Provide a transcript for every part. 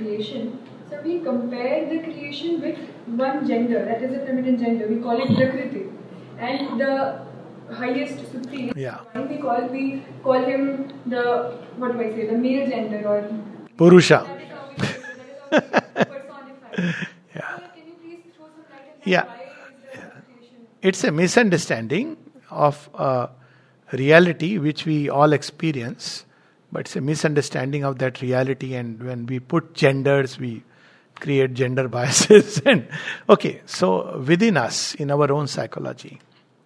creation. So we compare the creation with one gender, that is the feminine gender. We call it Prakriti, and the highest supreme. Yeah. We call him the the male gender or Purusha. That is how we personify. Yeah. So can you please throw some light on that? Yeah. Why is the creation? It's a misunderstanding of reality which we all experience, but it's a misunderstanding of that reality. And when we put genders, we create gender biases. And okay, so within us, in our own psychology,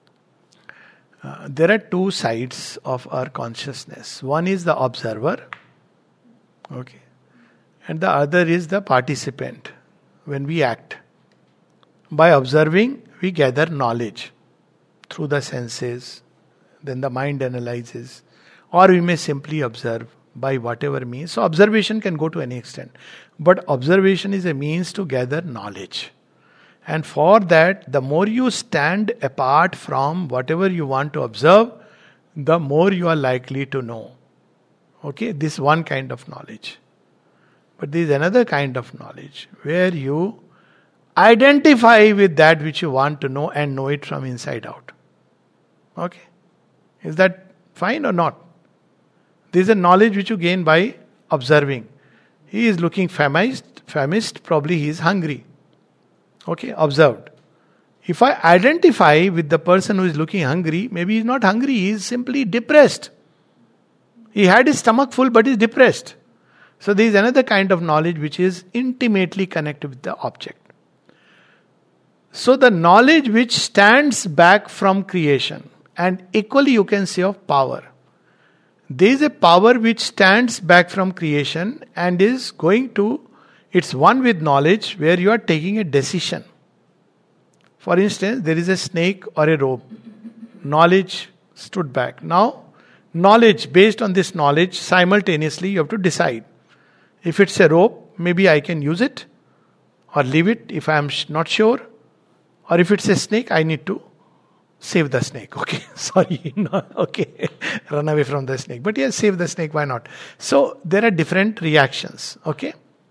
there are two sides of our consciousness. One is the observer, okay, and the other is the participant. When we act, by observing, we gather knowledge through the senses, then the mind analyzes, or we may simply observe by whatever means. So observation can go to any extent, but observation is a means to gather knowledge. And for that, the more you stand apart from whatever you want to observe, the more you are likely to know. Okay, this is one kind of knowledge. But there is another kind of knowledge where you identify with that which you want to know and know it from inside out. Okay, is that fine or not? This is a knowledge which you gain by observing. He is looking famished, probably he is hungry. Okay, observed. If I identify with the person who is looking hungry, maybe he is not hungry, he is simply depressed. He had his stomach full but is depressed. So there is another kind of knowledge which is intimately connected with the object. So the knowledge which stands back from creation, and equally you can say of power. There is a power which stands back from creation and is going to, it's one with knowledge where you are taking a decision. For instance, there is a snake or a rope. Knowledge stood back. Now, knowledge, based on this knowledge, simultaneously you have to decide. If it's a rope, maybe I can use it or leave it if I am not sure. Or if it's a snake, I need to save the snake. Okay, sorry, no, okay, run away from the snake. But yes, save the snake, why not? So there are different reactions, okay?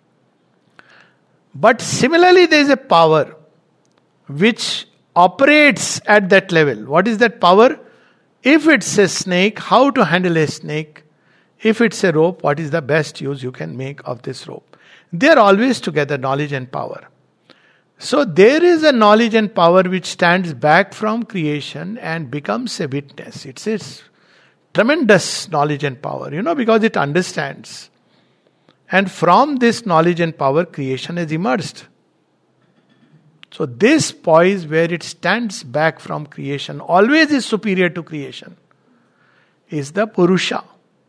But similarly, there is a power which operates at that level. What is that power? If it's a snake, how to handle a snake? If it's a rope, what is the best use you can make of this rope? They are always together, knowledge and power. So there is a knowledge and power which stands back from creation and becomes a witness. It's tremendous knowledge and power, because it understands. And from this knowledge and power, creation has emerged. So this poise where it stands back from creation, always is superior to creation, is the Purusha.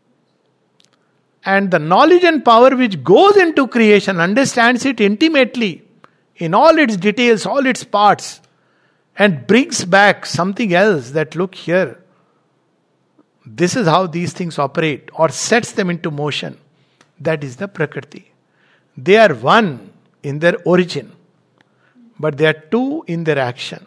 And the knowledge and power which goes into creation understands it intimately, in all its details, all its parts, and brings back something else that, look here, this is how these things operate, or sets them into motion. That is the Prakriti. They are one in their origin, but they are two in their action.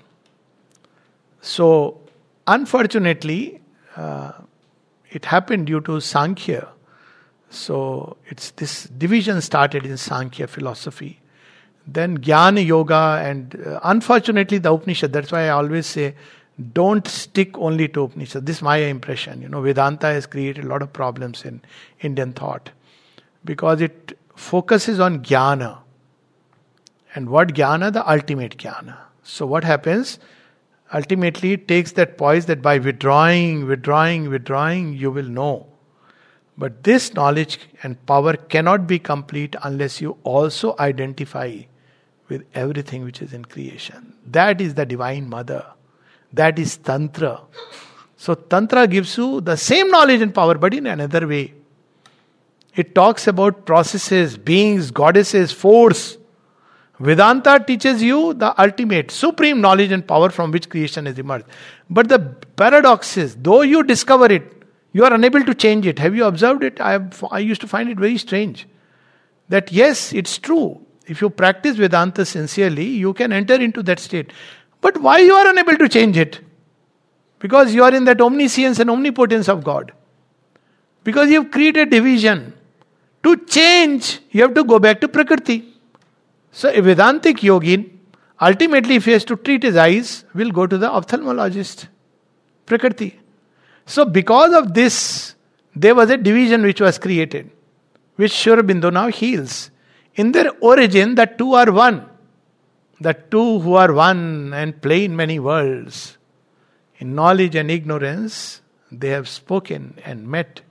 So, unfortunately, it happened due to Sankhya. So, it's this division started in Sankhya philosophy. Then Jnana Yoga, and unfortunately the Upanishad, that's why I always say, don't stick only to Upanishad. This is my impression. Vedanta has created a lot of problems in Indian thought. Because it focuses on Jnana. And what Jnana? The ultimate Jnana. So what happens? Ultimately it takes that poise that by withdrawing, you will know. But this knowledge and power cannot be complete unless you also identify with everything which is in creation. That is the Divine Mother. That is Tantra. So Tantra gives you the same knowledge and power, but in another way. It talks about processes, beings, goddesses, force. Vedanta teaches you the ultimate, supreme knowledge and power from which creation has emerged. But the paradox is, though you discover it, you are unable to change it. Have you observed it? I used to find it very strange. That yes, it's true. If you practice Vedanta sincerely, you can enter into that state. But why you are unable to change it? Because you are in that omniscience and omnipotence of God. Because you have created division. To change, you have to go back to Prakriti. So a Vedantic yogin, ultimately if he has to treat his eyes, will go to the ophthalmologist, Prakriti. So because of this, there was a division which was created, which Sri Aurobindo now heals. In their origin, the two are one. The two who are one and play in many worlds. In knowledge and ignorance, they have spoken and met.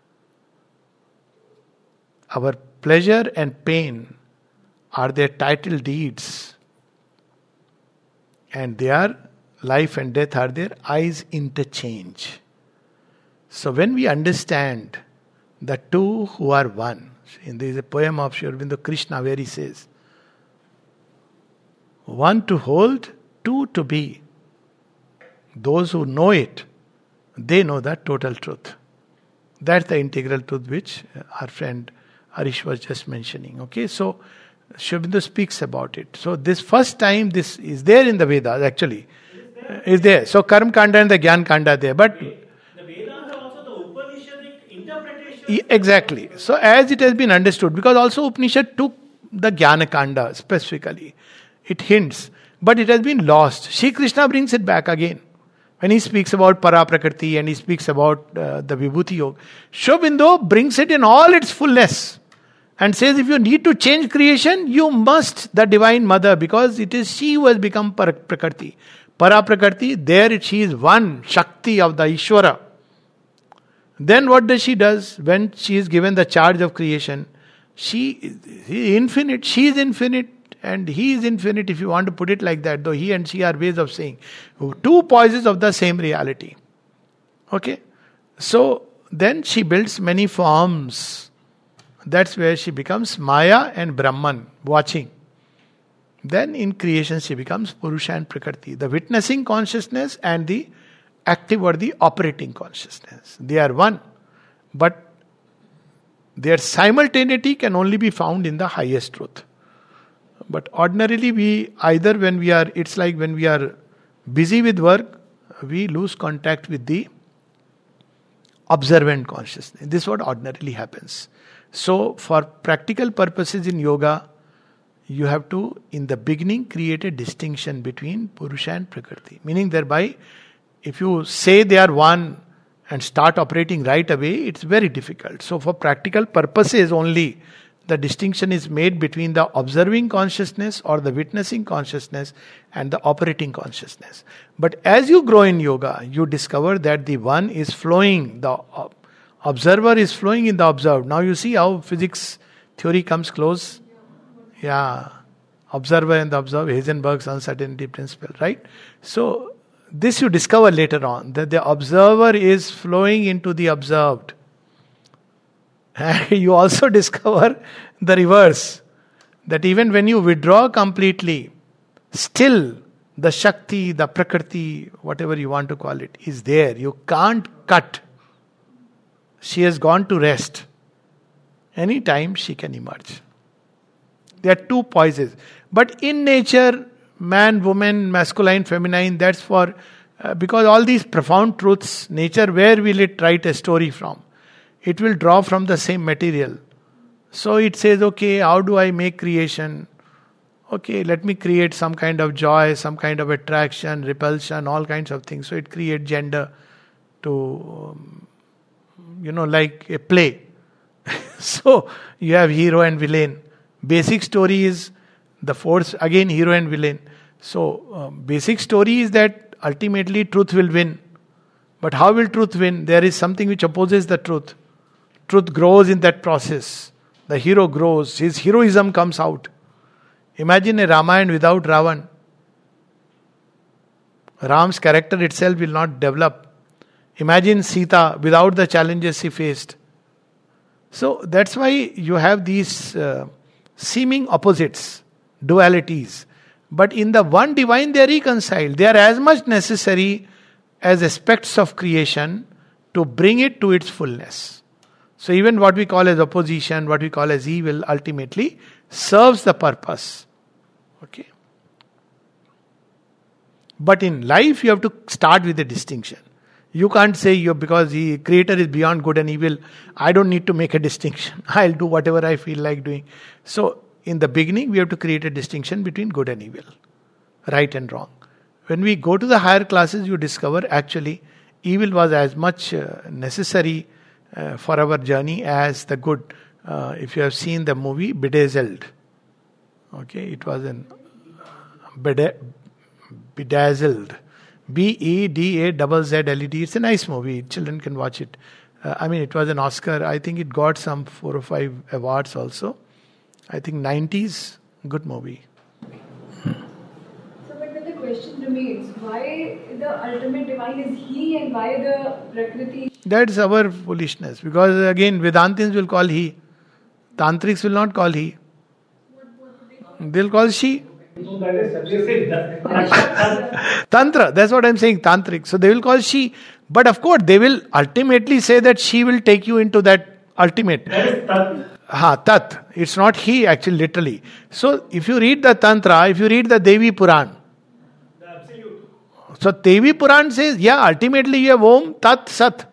Our pleasure and pain are their title deeds. And their life and death are their eyes interchange. So when we understand the two who are one, and there is a poem of Sri Aurobindo Krishna where he says, one to hold, two to be. Those who know it, they know the total truth. That's the integral truth which our friend Harish was just mentioning. Okay, so Sri Aurobindo speaks about it. So this first time, this is there in the Vedas actually. Is there. So Karma Kanda and the Gyan Kanda are there. But The Vedas are also the Upanishadic interpretation. exactly. So as it has been understood, because also Upanishad took the Jnana Kanda specifically. It hints. But it has been lost. Shri Krishna brings it back again. When he speaks about Paraprakriti and he speaks about the Vibhuti Yoga, Sri Aurobindo brings it in all its fullness and says if you need to change creation, you must the Divine Mother, because it is she who has become Prakriti. Paraprakriti, there she is one, Shakti of the Ishvara. Then what does she does? When she is given the charge of creation, she is infinite, she is infinite, and he is infinite, if you want to put it like that, though he and she are ways of saying. Two poises of the same reality. Okay? So, then she builds many forms. That's where she becomes Maya and Brahman, watching. Then in creation she becomes Purusha and Prakriti, the witnessing consciousness and the active or the operating consciousness. They are one. But their simultaneity can only be found in the highest truth. But ordinarily we, either when we are, it's like when we are busy with work, we lose contact with the observant consciousness. This is what ordinarily happens. So for practical purposes in yoga, you have to, in the beginning, create a distinction between Purusha and Prakriti. Meaning thereby, if you say they are one and start operating right away, it's very difficult. So for practical purposes only, the distinction is made between the observing consciousness or the witnessing consciousness and the operating consciousness. But as you grow in yoga, you discover that the one is flowing, the observer is flowing in the observed. Now you see how physics theory comes close. Yeah, observer and the observed, Heisenberg's uncertainty principle, right? So this you discover later on, that the observer is flowing into the observed. You also discover the reverse, that even when you withdraw completely, still the Shakti, the Prakriti, whatever you want to call it, is there. You can't cut. She has gone to rest. Anytime she can emerge. There are two poises. But in nature, man, woman, masculine, feminine, that's for, because all these profound truths, nature, where will it write a story from? It will draw from the same material. So it says, okay, how do I make creation? Okay, let me create some kind of joy, some kind of attraction, repulsion, all kinds of things. So it creates gender to, like a play. So you have hero and villain. Basic story is the force, again hero and villain. So basic story is that ultimately truth will win. But how will truth win? There is something which opposes the truth. Truth grows in that process. The hero grows. His heroism comes out. Imagine a Ramayana without Ravan. Ram's character itself will not develop. Imagine Sita without the challenges she faced. So that's why you have these seeming opposites, dualities. But in the one divine they are reconciled. They are as much necessary as aspects of creation to bring it to its fullness. So even what we call as opposition, what we call as evil, ultimately serves the purpose. Okay. But in life you have to start with a distinction. You can't say because the creator is beyond good and evil, I don't need to make a distinction. I'll do whatever I feel like doing. So in the beginning, we have to create a distinction between good and evil, right and wrong. When we go to the higher classes, you discover actually evil was as much necessary for our journey as the good. If you have seen the movie Bedazzled, okay, it was an Bedazzled, Bedazzled. It's a nice movie. Children can watch it. It was an Oscar. I think it got some 4 or 5 awards also. I think 90s, good movie. So, but then the question remains: why the ultimate divine is He, and why the Prakriti? That's our foolishness. Because again, Vedantins will call He. Tantrics will not call He. They'll call She. No, that is suggested. Tantra, that's what I'm saying, Tantric. So they will call She. But of course, they will ultimately say that She will take you into that ultimate. That is Tat. Tat. It's not He actually, literally. So if you read the Tantra, if you read the Devi Puran, The absolute. so Devi Puran says, ultimately you have Om, Tat, Sat.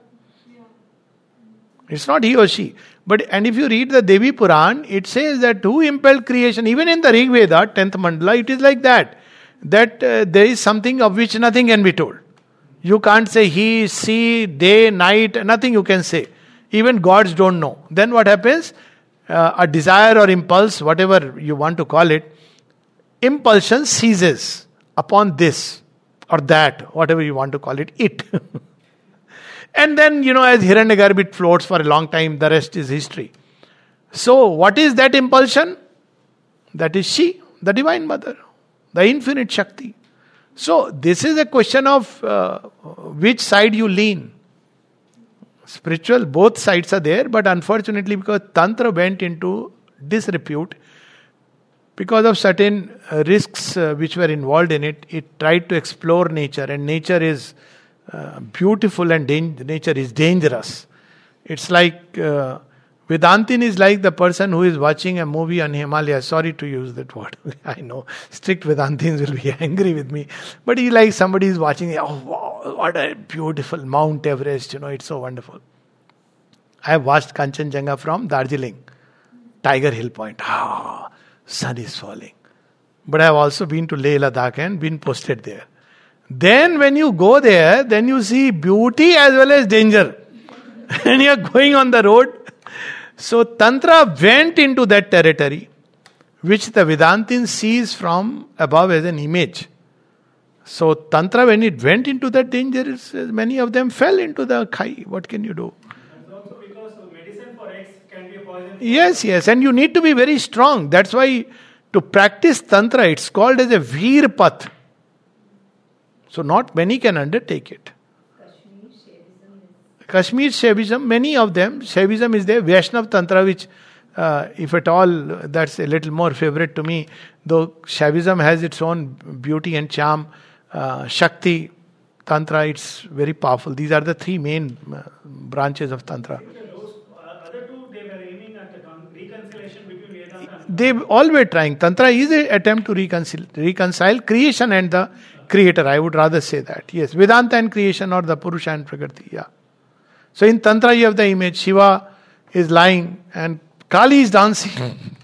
It's not he or she. And if you read the Devi Puran, it says that who impelled creation, even in the Rig Veda, 10th mandala, it is like that. That there is something of which nothing can be told. You can't say he, she, day, night, nothing you can say. Even gods don't know. Then what happens? A desire or impulse, whatever you want to call it, impulsion seizes upon this or that, whatever you want to call it, it. And then, as Hiranyagarbha, it floats for a long time, the rest is history. So, what is that impulsion? That is She, the Divine Mother, the infinite Shakti. So, this is a question of which side you lean. Spiritual, both sides are there, but unfortunately, because Tantra went into disrepute, because of certain risks which were involved in it, it tried to explore nature, and nature is beautiful and nature is dangerous. It's like Vedantin is like the person who is watching a movie on Himalaya. Sorry to use that word. I know strict Vedantins will be angry with me. But he like somebody is watching, oh wow, what a beautiful Mount Everest, it's so wonderful. I have watched Kanchenjunga from Darjeeling, Tiger Hill Point. Sun is falling. But I have also been to Leh Ladakh and been posted there. Then when you go there, then you see beauty as well as danger. And you are going on the road. So Tantra went into that territory, which the Vedantin sees from above as an image. So Tantra, when it went into that danger, many of them fell into the khai. What can you do? And also because medicine for X can be a poison. Yes. And you need to be very strong. That's why to practice Tantra, it's called as a Veer Path. So not many can undertake it. Kashmir Shaivism, many of them, Shaivism is there, Vaishnav Tantra, which if at all, that's a little more favorite to me, though Shaivism has its own beauty and charm. Shakti Tantra, it's very powerful. These are the 3 main branches of Tantra. Those other two, they were aiming at the reconciliation between Vedanta and They all were trying. Tantra is an attempt to reconcile creation and the creator. I would rather say that. Yes, Vedanta and creation, or the Purusha and Prakriti. Yeah. So in Tantra you have the image, Shiva is lying and Kali is dancing.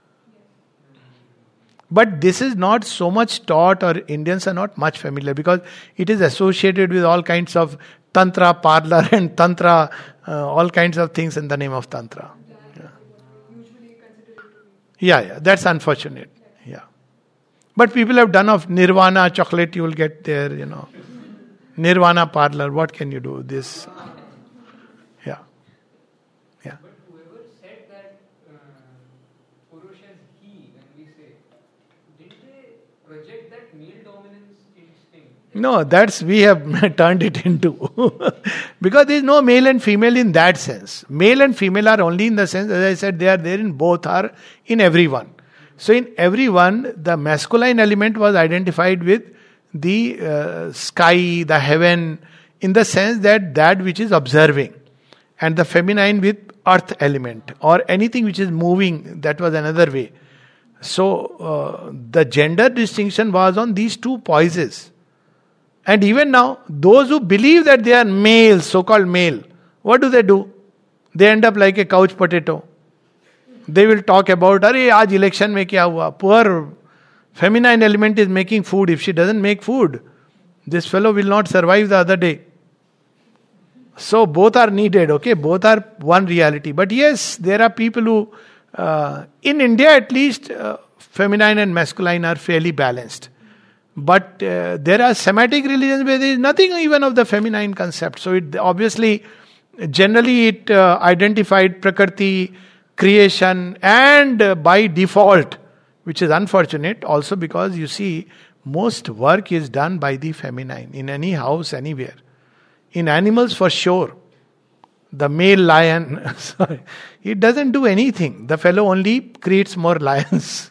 But this is not so much taught, or Indians are not much familiar, because it is associated with all kinds of Tantra parlor and Tantra, all kinds of things in the name of Tantra. Yeah, that's unfortunate. Yeah. But people have done of Nirvana chocolate, you will get there, Nirvana parlor, what can you do? This. Yeah. But whoever said that Purush as he, when we say, did they project that male dominance instinct? No, we have turned it into. Because there is no male and female in that sense. Male and female are only in the sense, as I said, they are there in both, are in everyone. So in everyone, the masculine element was identified with the sky, the heaven, in the sense that which is observing. And the feminine with earth element, or anything which is moving, that was another way. So the gender distinction was on these 2 poises. And even now, those who believe that they are male, so-called male, what do? They end up like a couch potato. They will talk about, "Arey, aaj election mein kya hua?" Poor feminine element is making food. If she doesn't make food, this fellow will not survive the other day. So both are needed, okay? Both are one reality. But yes, there are people who, in India at least, feminine and masculine are fairly balanced. But there are Semitic religions where there is nothing even of the feminine concept. So it obviously, generally it identified Prakriti, creation, and by default, which is unfortunate also because you see, most work is done by the feminine in any house, anywhere. In animals, for sure. The male lion, sorry, it doesn't do anything. The fellow only creates more lions.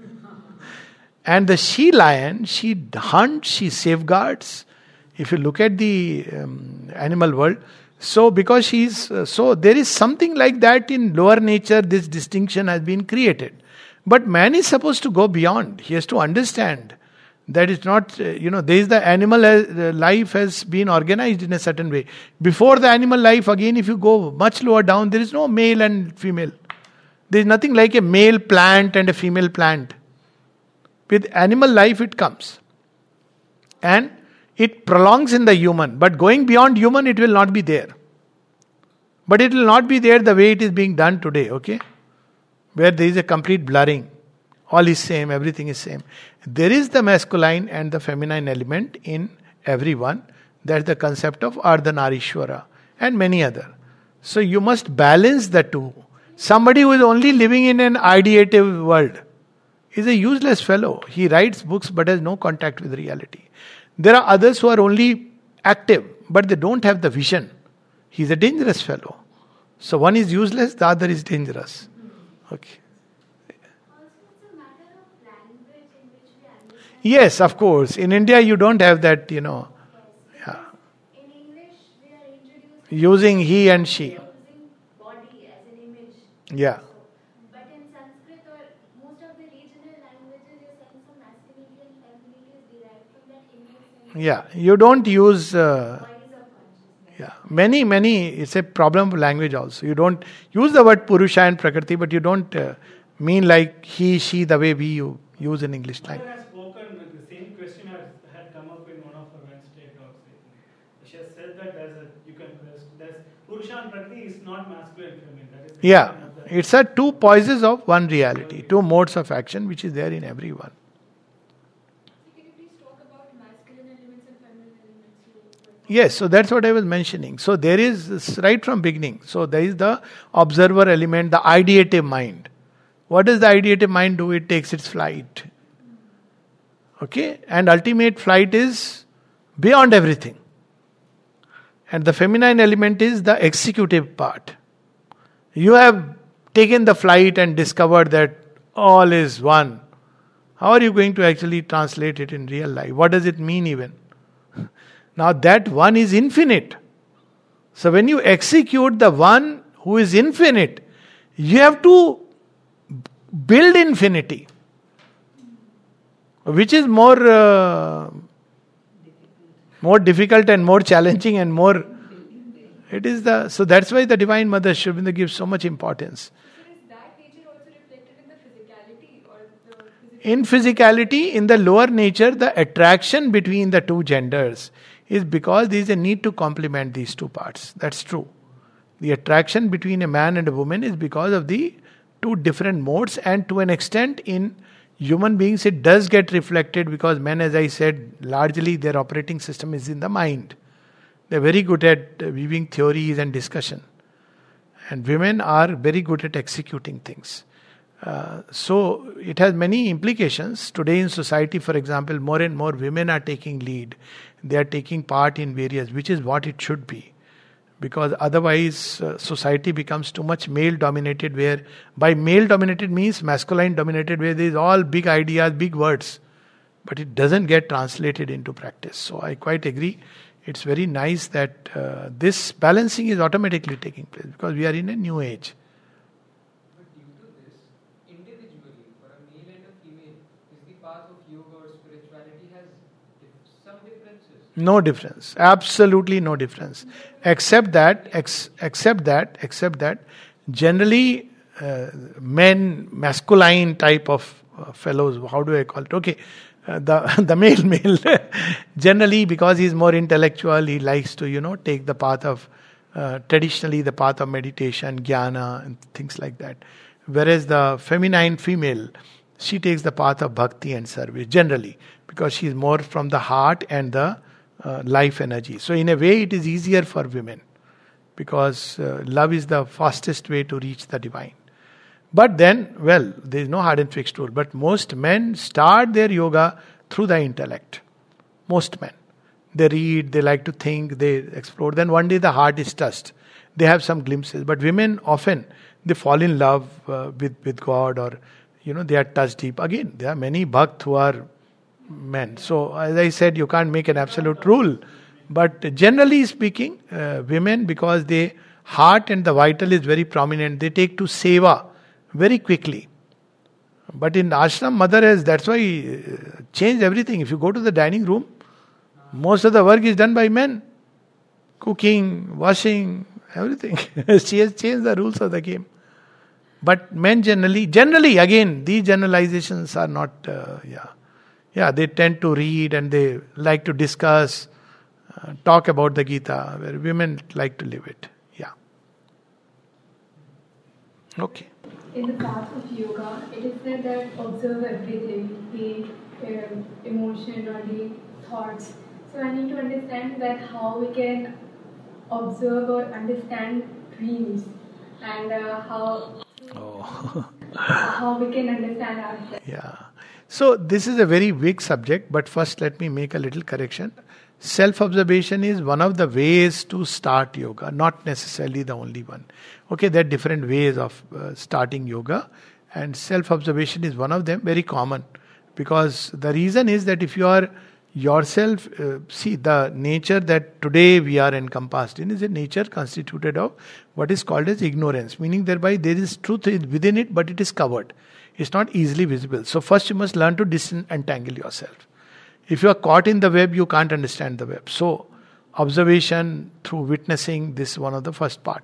And the she lion, she hunts, she safeguards. If you look at the animal world, so because so there is something like that in lower nature, this distinction has been created. But man is supposed to go beyond. He has to understand that it's not, there is the animal life has been organized in a certain way. Before the animal life, again, if you go much lower down, there is no male and female. There is nothing like a male plant and a female plant. With animal life, it comes. And it prolongs in the human. But going beyond human, it will not be there. But it will not be there the way it is being done today, okay? Where there is a complete blurring. All is same, everything is same. There is the masculine and the feminine element in everyone. That's the concept of Ardhanarishwara and many other. So you must balance the two. Somebody who is only living in an ideative world is a useless fellow. He writes books but has no contact with reality. There are others who are only active but they don't have the vision. He's a dangerous fellow. So one is useless, the other is dangerous. Okay. Yes, of course. In India, you don't have that, Yeah. In English, we are introduced Using he and she. using body as an image. Yeah. But in Sanskrit or most of the regional languages, your sense of masculinity and femininity is derived from that Indian sense Yeah. You don't use. of bodies of consciousness. Yeah. Many. It's a problem of language also. You don't use the word Purusha and Prakriti, but you don't mean like he, she, the way we use in English Mother language. has spoken, the same question had come up in one of her Wednesday talks. She has said that there's Purusha and Prakriti is not masculine and feminine. That is the Yeah. definition of the- It's a two poises of one reality, two modes of action which is there in everyone. Can you please talk about masculine elements and feminine elements? Yes, so that's what I was mentioning. So there is, right from beginning, so there is the observer element, the ideative mind. What does the ideative mind do? It takes its flight. Okay? And ultimate flight is beyond everything. And the feminine element is the executive part. You have taken the flight and discovered that all is one. How are you going to actually translate it in real life? What does it mean even? Now that one is infinite. So when you execute the one who is infinite, you have to build infinity. Which is more difficult and more challenging and more. It is so that's why the Divine Mother Sri Aurobindo gives so much importance. So is that nature also reflected in the physicality or the physical? In physicality, in the lower nature, the attraction between the two genders is because there is a need to complement these two parts. That's true. The attraction between a man and a woman is because of the two different modes, and to an extent in human beings it does get reflected because men, as I said, largely their operating system is in the mind. They're very good at weaving theories and discussion. And women are very good at executing things. So it has many implications. Today in society, for example, more and more women are taking lead. They are taking part in various, which is what it should be. Because otherwise society becomes too much male dominated, where by male dominated means masculine dominated, where there is all big ideas, big words, but it doesn't get translated into practice. So I quite agree. It's very nice that this balancing is automatically taking place because we are in a new age. But due to this, individually, for a male and a female, is the path of yoga or spirituality has some differences. No difference. Absolutely no difference. Except that, generally, men, masculine type of fellows, how do I call it? Okay, the male, generally, because he's more intellectual, he likes to, take the path of, traditionally, the path of meditation, jnana, and things like that. Whereas the feminine female, she takes the path of bhakti and service, generally, because she is more from the heart and the life energy. So in a way it is easier for women, because love is the fastest way to reach the divine. But then, well, there is no hard and fixed rule, but most men start their yoga through the intellect. Most men. They read, they like to think, they explore. Then one day the heart is touched. They have some glimpses. But women often, they fall in love with God, or they are touched deep. Again, there are many bhakt who are men. So, as I said, you can't make an absolute rule. But generally speaking, women, because their heart and the vital is very prominent, they take to seva very quickly. But in ashram, mother has, that's why changed everything. If you go to the dining room, most of the work is done by men. Cooking, washing, everything. She has changed the rules of the game. But men generally, again, these generalizations are not, they tend to read and they like to discuss, talk about the Gita, where women like to live it. Yeah. Okay. In the path of yoga, it is said that observe everything, the emotion or the thoughts. So I need to understand that how we can observe or understand dreams, and how we can understand ourselves. Yeah. So this is a very big subject, but first let me make a little correction. Self-observation is one of the ways to start yoga, not necessarily the only one. Okay, there are different ways of starting yoga, and self-observation is one of them, very common. Because the reason is that if you are yourself, see, the nature that today we are encompassed in is a nature constituted of what is called as ignorance, meaning thereby there is truth within it, but it is covered. It's not easily visible. So first you must learn to disentangle yourself. If you are caught in the web, you can't understand the web. So observation through witnessing, this is one of the first part.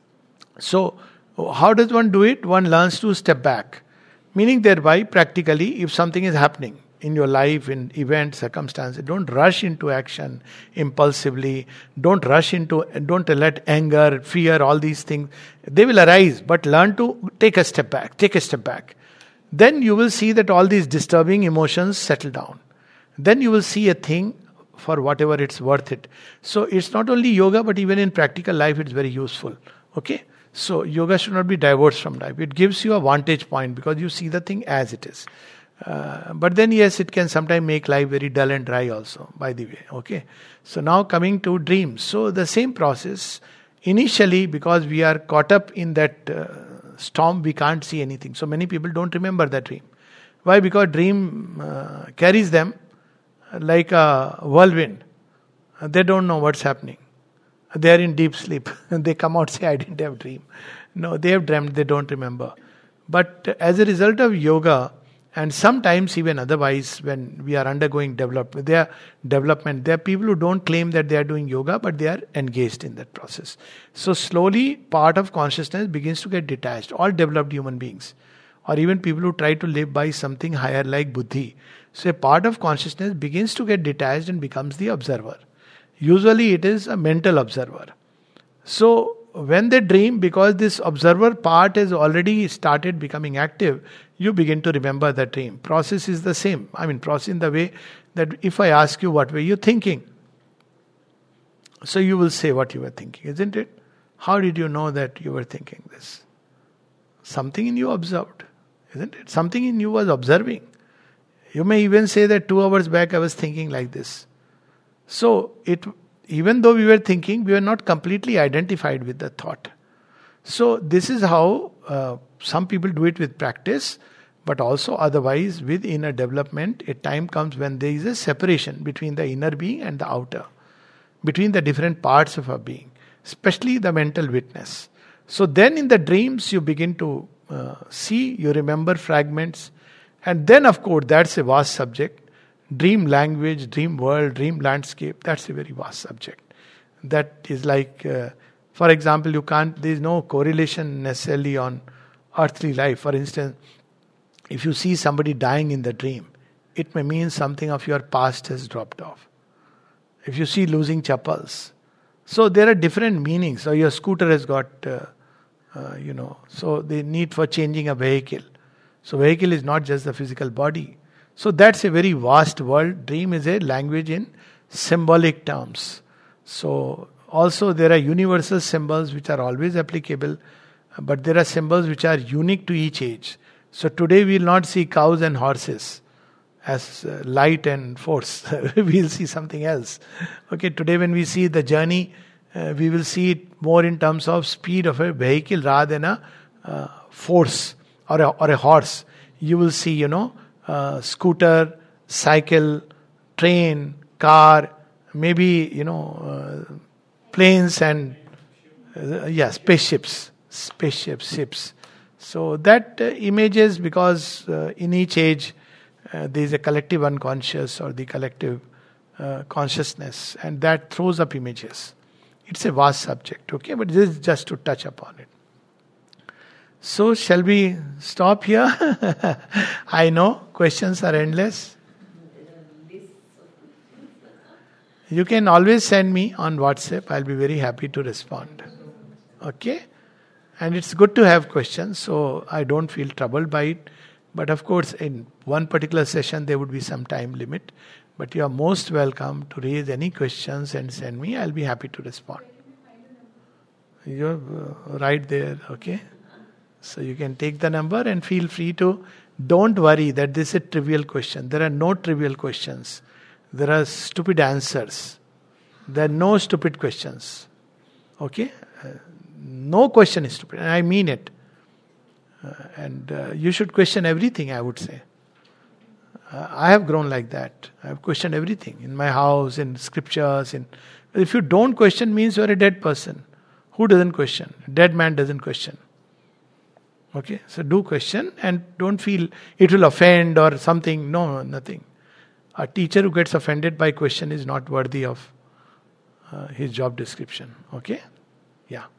So how does one do it? One learns to step back. Meaning thereby, practically, if something is happening in your life, in events, circumstances, don't rush into action impulsively. Don't let anger, fear, all these things, they will arise. But learn to take a step back. Then you will see that all these disturbing emotions settle down. Then you will see a thing for whatever it's worth it. So it's not only yoga, but even in practical life, it's very useful. Okay? So yoga should not be divorced from life. It gives you a vantage point because you see the thing as it is. But then yes, it can sometimes make life very dull and dry also, by the way. Okay? So now coming to dreams. So the same process. Initially, because we are caught up in that storm, we can't see anything. So many people don't remember that dream. Why? Because dream carries them like a whirlwind. They don't know what's happening. They are in deep sleep. They come out say, I didn't have a dream. No, they have dreamt, they don't remember. But as a result of yoga, and sometimes even otherwise, when we are undergoing development, there are people who don't claim that they are doing yoga, but they are engaged in that process. So slowly, part of consciousness begins to get detached. All developed human beings, or even people who try to live by something higher like buddhi. So a part of consciousness begins to get detached and becomes the observer. Usually it is a mental observer. So when they dream, because this observer part has already started becoming active, you begin to remember the dream. Process is the same. Process in the way that if I ask you what were you thinking, so you will say what you were thinking, isn't it? How did you know that you were thinking this? Something in you observed, isn't it? Something in you was observing. You may even say that 2 hours back I was thinking like this. So, even though we were thinking, we were not completely identified with the thought. So, this is how some people do it with practice, but also otherwise with inner development. A time comes when there is a separation between the inner being and the outer, between the different parts of our being, especially the mental witness. So, then in the dreams you begin to see, you remember fragments, and then of course that's a vast subject. Dream language, dream world, dream landscape, that's a very vast subject. That is like, for example, there is no correlation necessarily on earthly life. For instance, if you see somebody dying in the dream, it may mean something of your past has dropped off. If you see losing chappals, so there are different meanings. So your scooter has got, so the need for changing a vehicle. So vehicle is not just the physical body. So that's a very vast world. Dream is a language in symbolic terms. So also there are universal symbols which are always applicable, but there are symbols which are unique to each age. So today we will not see cows and horses as light and force. We will see something else. Okay, today when we see the journey, we will see it more in terms of speed of a vehicle rather than a force or a horse. You will see, scooter, cycle, train, car, maybe, planes and spaceships, ships. So that images, because in each age there is a collective unconscious or the collective consciousness, and that throws up images. It's a vast subject, okay, but this is just to touch upon it. So shall we stop here? I know questions are endless. You can always send me on WhatsApp. I'll be very happy to respond. Okay? And it's good to have questions, so I don't feel troubled by it. But of course, in one particular session, there would be some time limit. But you are most welcome to raise any questions and send me. I'll be happy to respond. You're right there, okay? So you can take the number and feel free to. Don't worry that this is a trivial question. There are no trivial questions. There are stupid answers. There are no stupid questions. Okay? No question is stupid. And I mean it. And you should question everything, I would say. I have grown like that. I have questioned everything. In my house, in scriptures. If you don't question, means you are a dead person. Who doesn't question? A dead man doesn't question. Okay? So do question and don't feel it will offend or something. No, nothing. A teacher who gets offended by question is not worthy of his job description. Okay? Yeah.